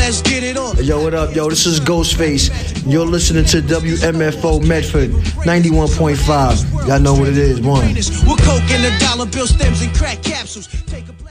let's get it on. Yo, what up, yo? This is Ghostface. You're listening to WMFO Medford 91.5. Y'all know what it is, one. With coke and the dollar bill stems and crack capsules. Take a blast.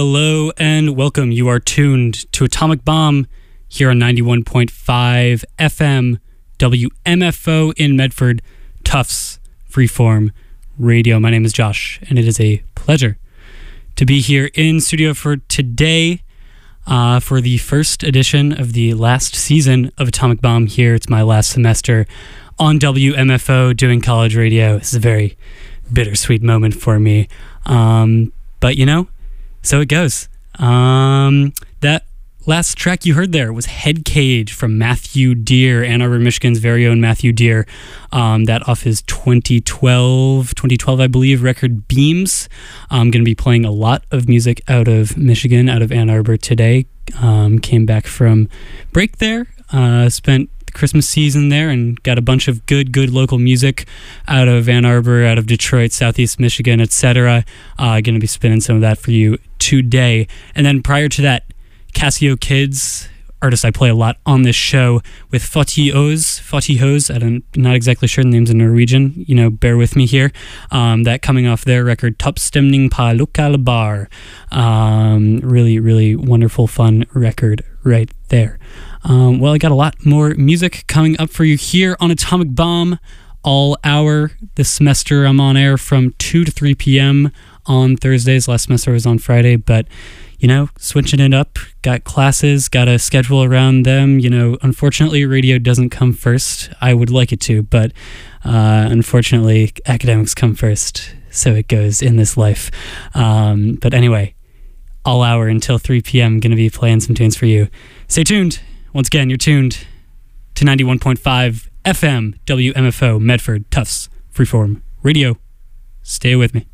Hello and welcome. You are tuned to Atomic Bomb here on 91.5 FM WMFO in Medford, Tufts Freeform Radio. My name is Josh, and it is a pleasure to be here in studio for today for the first edition of the last season of Atomic Bomb here. It's my last semester on WMFO doing college radio. This is a very bittersweet moment for me. But you know, so it goes. That last track you heard there was Head Cage from Matthew Deer, Ann Arbor, Michigan's very own Matthew Deer. That off his 2012, I believe, record Beams. I'm going to be playing a lot of music out of Michigan, out of Ann Arbor today. Came back from break there, spent the Christmas season there and got a bunch of good local music out of Ann Arbor, out of Detroit, Southeast Michigan, etc. Going to be spinning some of that for you today. And then prior to that, Casio Kids, artist I play a lot on this show, with Fotihos. I'm not exactly sure the name's in Norwegian, you know, bear with me here. That coming off their record Toppstemning på Lokal Bar. Really wonderful, fun record right there. Well, I got a lot more music coming up for you here on Atomic Bomb all hour. This semester I'm on air from 2 to 3 p.m. on Thursdays. Last semester was on Friday, but you know, switching it up, got classes, got a schedule around them. You know, unfortunately, radio doesn't come first. I would like it to, but unfortunately, academics come first. So it goes in this life. But anyway, all hour until 3 p.m. going to be playing some tunes for you. Stay tuned. Once again, you're tuned to 91.5 FM WMFO Medford Tufts Freeform Radio. Stay with me.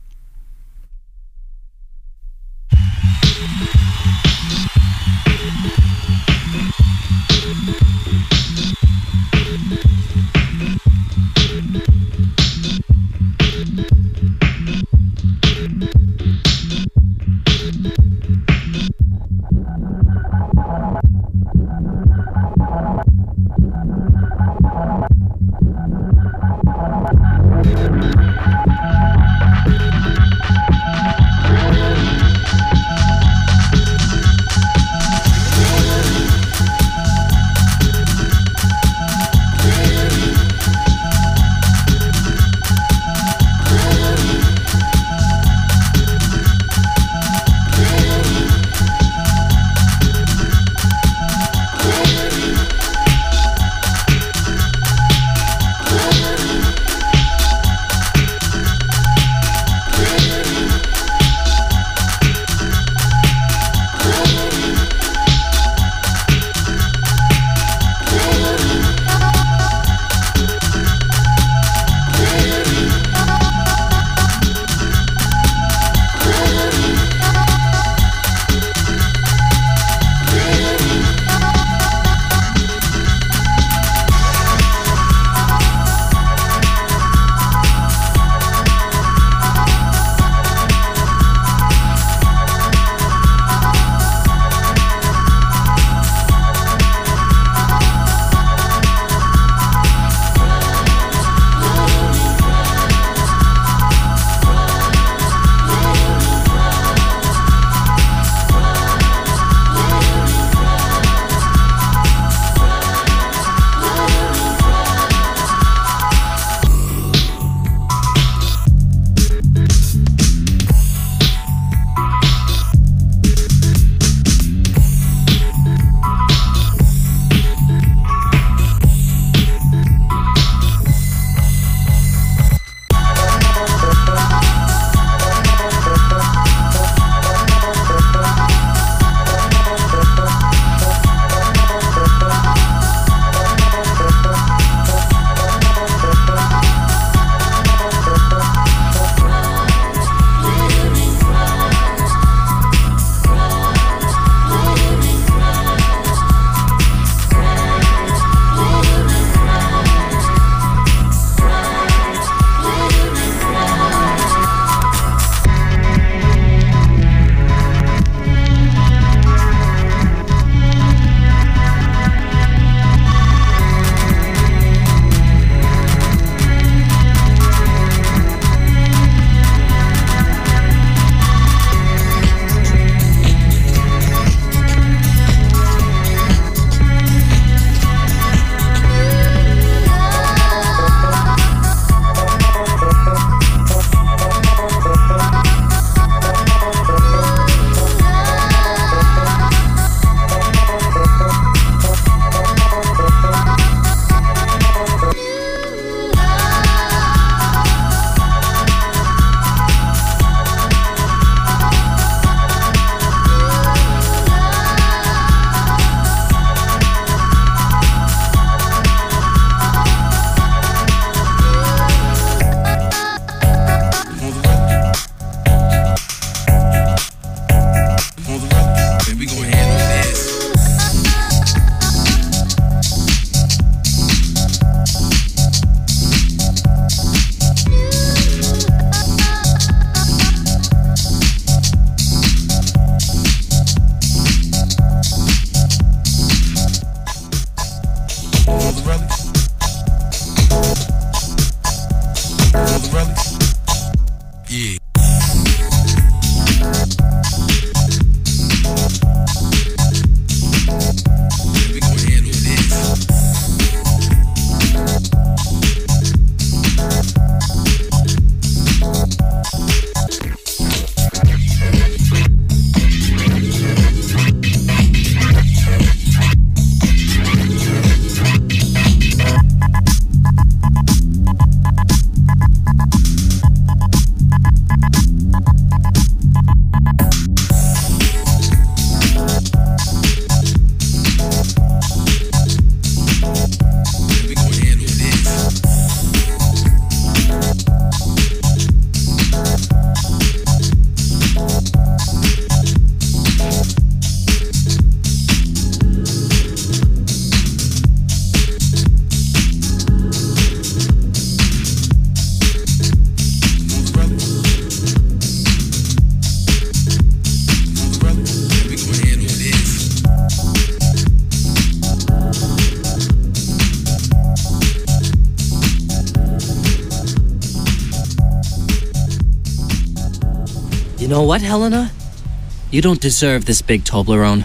You know what, Helena? You don't deserve this big Toblerone.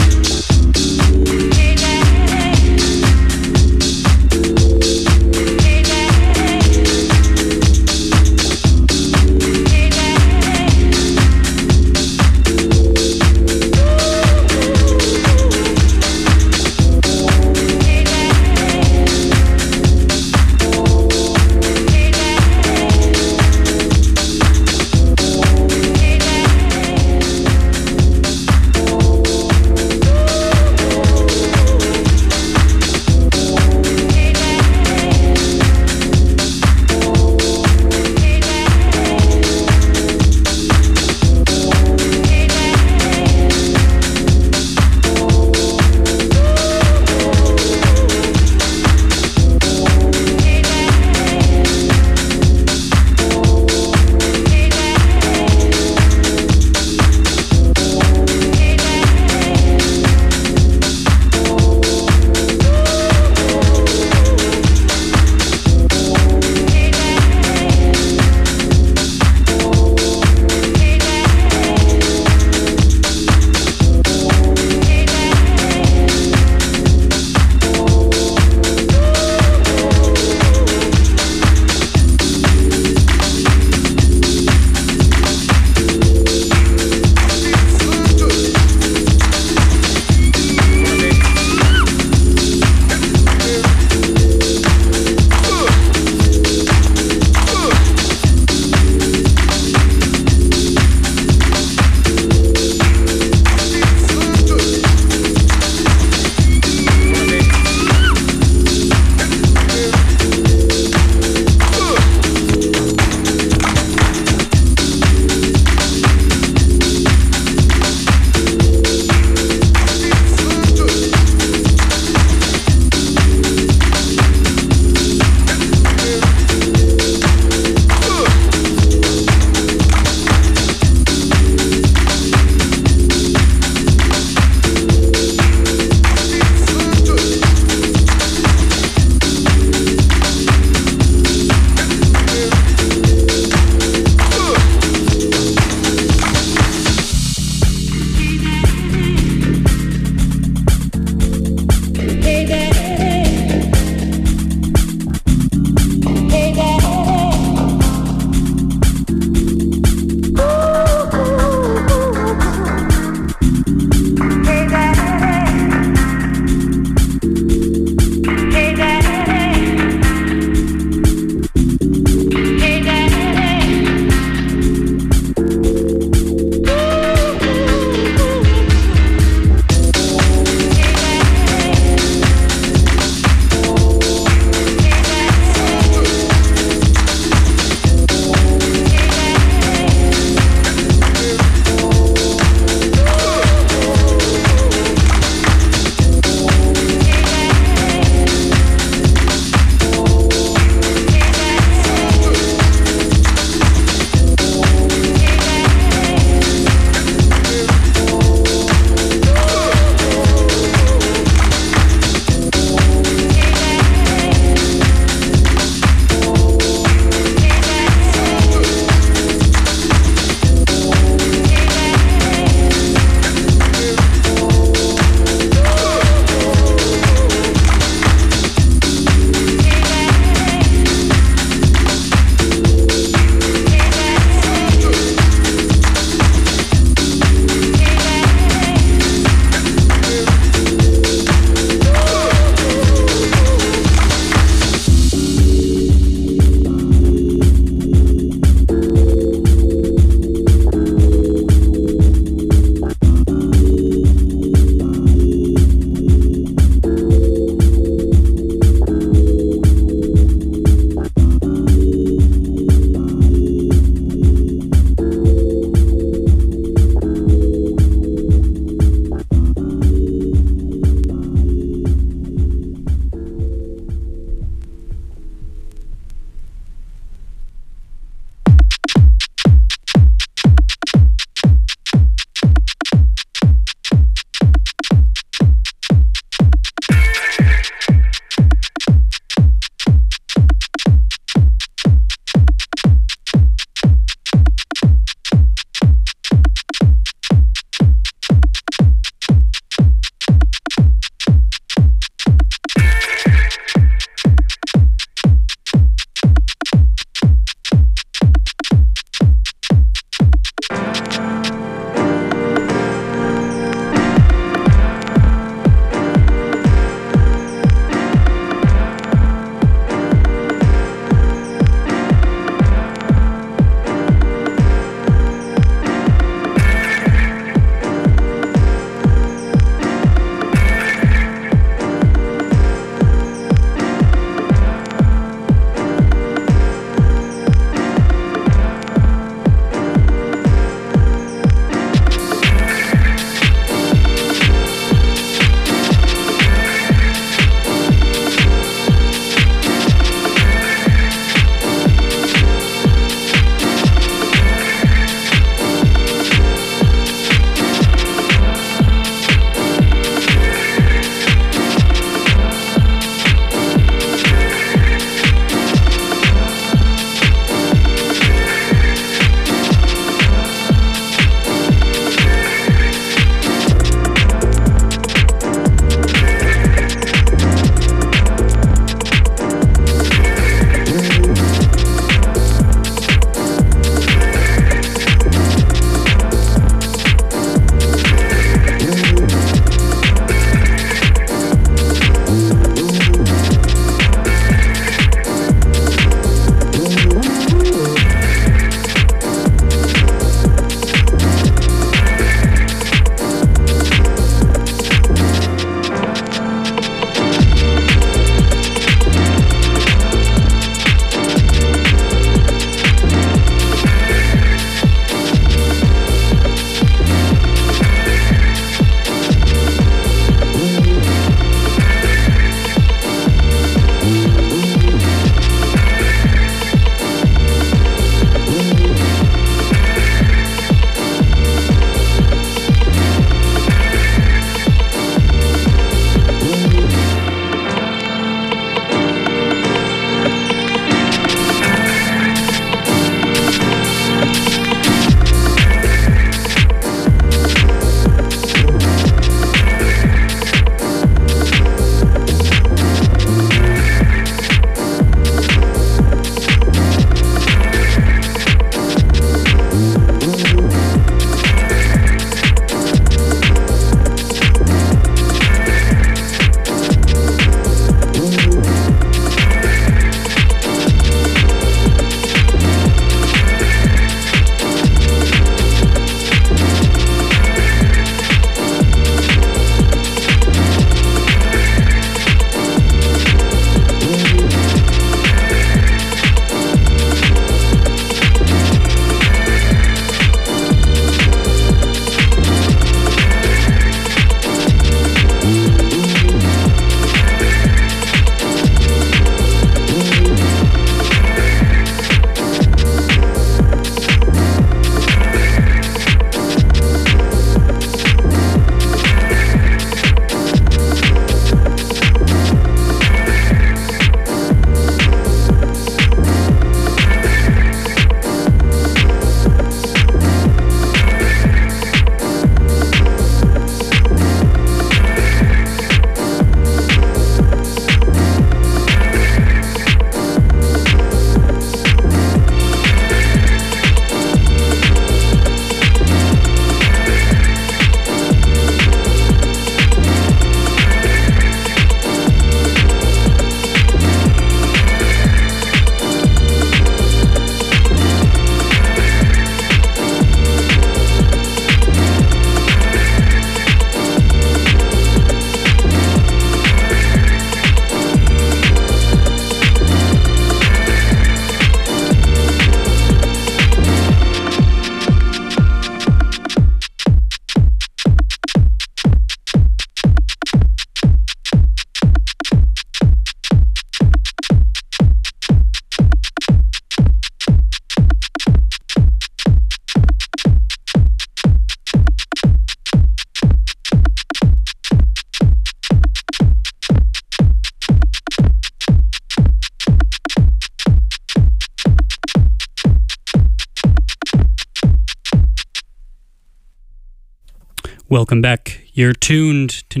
Welcome back. You're tuned to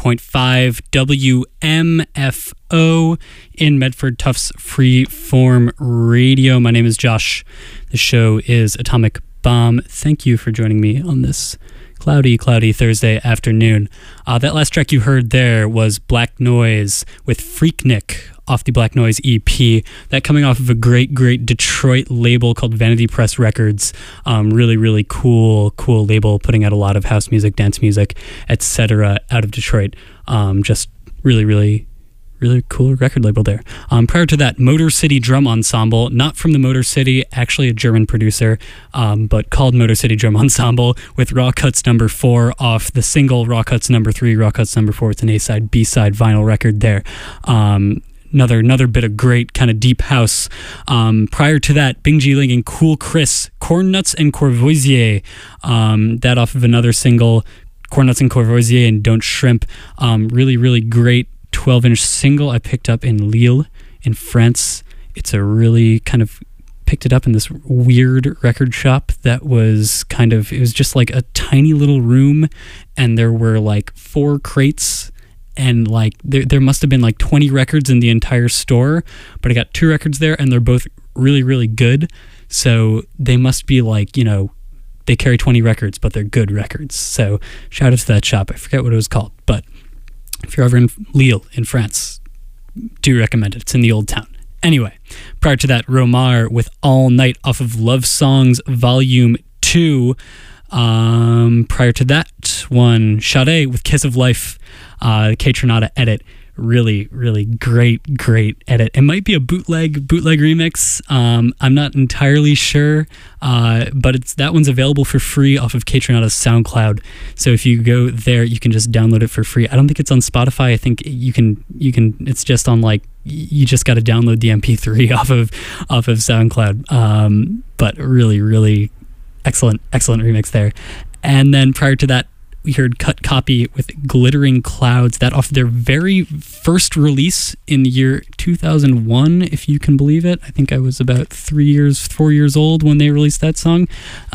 91.5 WMFO in Medford Tufts Freeform Radio. My name is Josh. The show is Atomic Bomb. Thank you for joining me on this cloudy Thursday afternoon. That last track you heard there was Black Noise with Freaknik off the Black Noise EP. That coming off of a great Detroit label called Vanity Press Records. Really cool label, putting out a lot of house music, dance music, etc. out of Detroit. Just really cool record label there. Prior to that, Motor City Drum Ensemble, not from the Motor City, actually a German producer, but called Motor City Drum Ensemble, with Raw Cuts number 4 off the single Raw Cuts number 3, Raw Cuts number 4. It's an A-side, B-side vinyl record there. Another bit of great kind of deep house. Prior to that, Bing Ji Ling and Cool Chris, Corn Nuts and Courvoisier, that off of another single, Corn Nuts and Courvoisier and Don't Shrimp. Really great 12-inch single I picked up in Lille in France. It's a really kind of picked it up in this weird record shop that was it was just like a tiny little room, and there were like 4 crates, and like there must have been like 20 records in the entire store, but I got 2 records there, and they're both really good. So they must be like, you know, they carry 20 records, but they're good records. So shout out to that shop. I forget what it was called, but if you're ever in Lille in France, do recommend it. It's in the old town. Anyway, prior to that, Romar with All Night off of Love Songs Volume 2. Prior to that one, Sade with Kiss of Life, K-Tronada edit. Really great edit. It might be a bootleg remix. I'm not entirely sure, but that one's available for free off of K-Tronada's SoundCloud. So if you go there, you can just download it for free. I don't think it's on Spotify. I think you can. It's just on, like, you just got to download the MP3 off of SoundCloud. But really excellent remix there. And then prior to that, we heard Cut Copy with Glittering Clouds, that off their very first release in the year 2001, if you can believe it. I think I was about 4 years old when they released that song.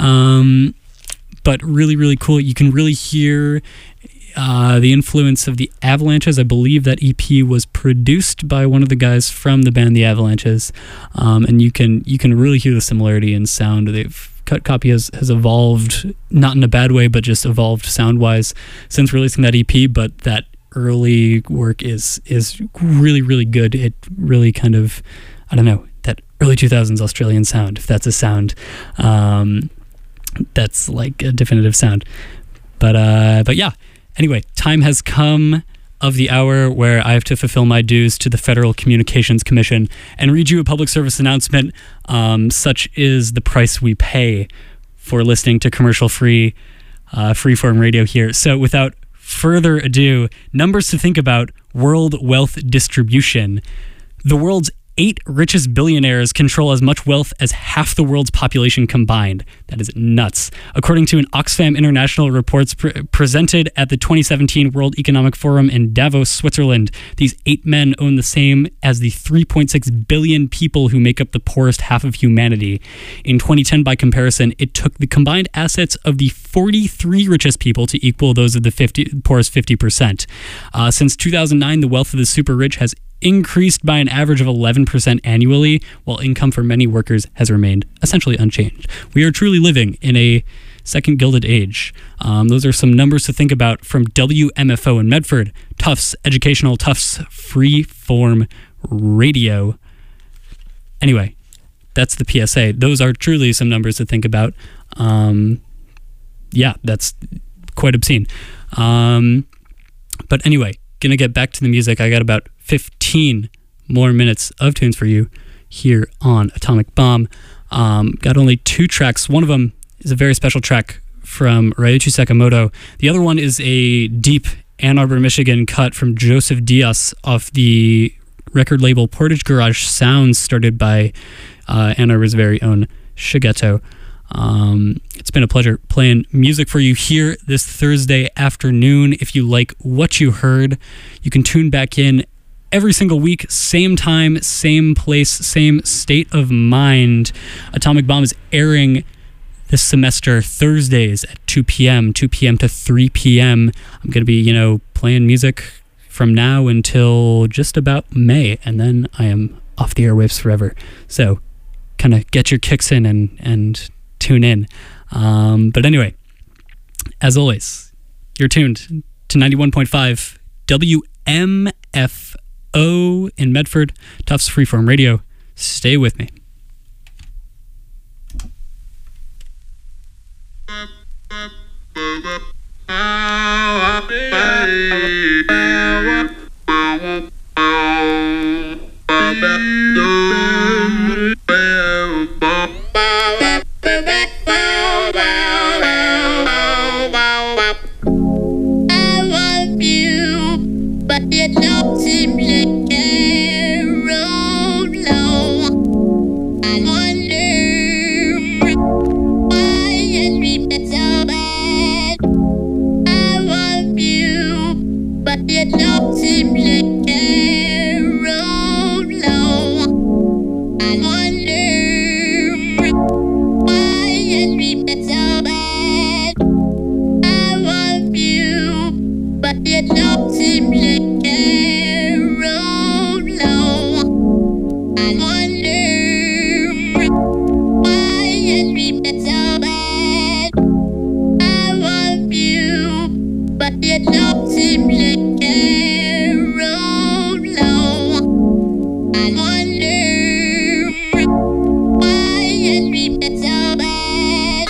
But really cool. You can really hear the influence of the Avalanches. I believe that EP was produced by one of the guys from the band The Avalanches. And you can really hear the similarity in sound. Cut Copy has evolved, not in a bad way, but just evolved sound-wise since releasing that EP, but that early work is really good. It really kind of, I don't know, that early 2000s Australian sound, if that's a sound, that's like a definitive sound. But yeah, anyway, time has come of the hour where I have to fulfill my dues to the Federal Communications Commission and read you a public service announcement. Such is the price we pay for listening to commercial-free freeform radio here. So without further ado, numbers to think about: world wealth distribution. The world's 8 richest billionaires control as much wealth as half the world's population combined. That is nuts. According to an Oxfam International report presented at the 2017 World Economic Forum in Davos, Switzerland, these 8 men own the same as the 3.6 billion people who make up the poorest half of humanity. In 2010, by comparison, it took the combined assets of the 43 richest people to equal those of the poorest 50%. Since 2009, the wealth of the super rich has increased by an average of 11% annually, while income for many workers has remained essentially unchanged. We are truly living in a second Gilded Age. Those are some numbers to think about from WMFO in Medford, Tufts Educational, Tufts Freeform Radio. Anyway, that's the PSA. Those are truly some numbers to think about. Yeah, that's quite obscene. But anyway, gonna get back to the music. I got about 15 more minutes of tunes for you here on Atomic Bomb. Got only 2 tracks. One of them is a very special track from Ryuichi Sakamoto. The other one is a deep Ann Arbor, Michigan cut from Joseph Diaz off the record label Portage Garage Sounds, started by Ann Arbor's very own Shigeto. It's been a pleasure playing music for you here this Thursday afternoon. If you like what you heard, you can tune back in every single week, same time, same place, same state of mind. Atomic Bomb is airing this semester, Thursdays at 2 p.m., 2 p.m. to 3 p.m. I'm going to be, playing music from now until just about May, and then I am off the airwaves forever. So kind of get your kicks in and tune in. But anyway, as always, you're tuned to 91.5 WMFO in Medford, Tufts Freeform Radio. Stay with me. It don't seem like a road low. I wonder why it treats so bad. I love you, but it don't seem like a road low. I wonder why it treats so bad. I love you, but it don't seem like it don't seem like a road low. I wonder why it treats so bad.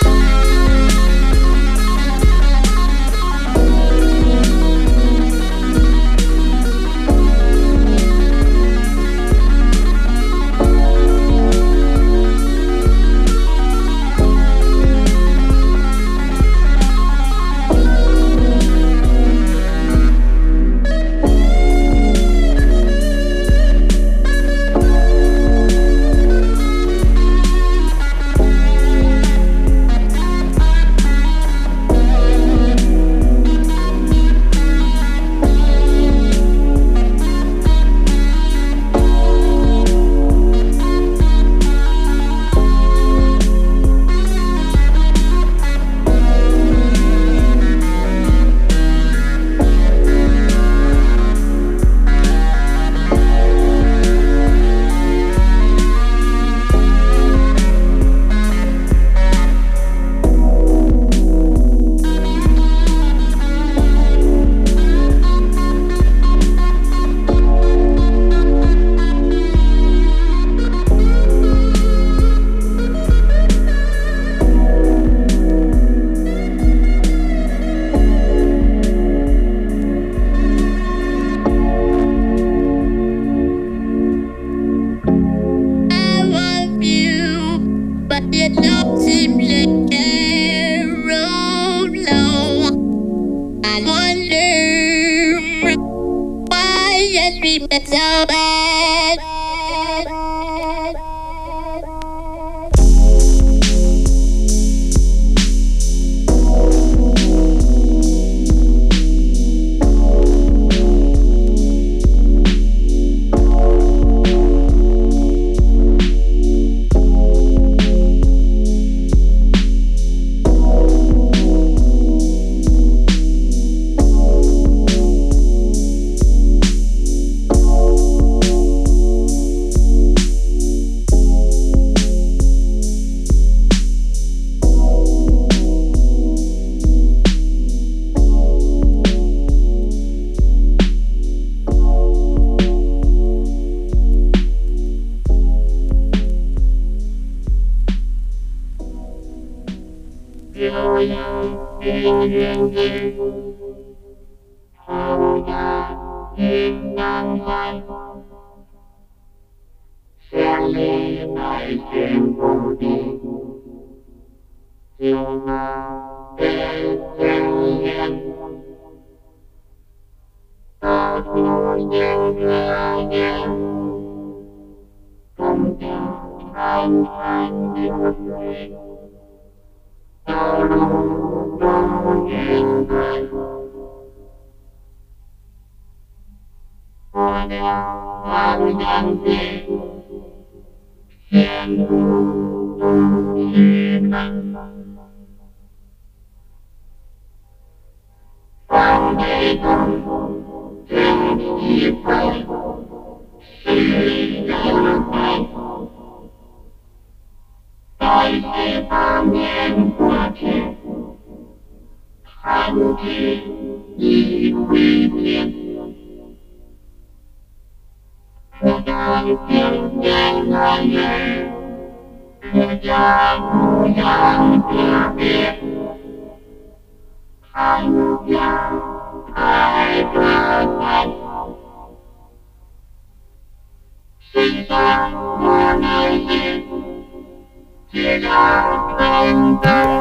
It don't seem like a road low. I wonder why it treats so bad. I Hãy subscribe cho kênh Ghiền Mì Gõ để không bỏ lỡ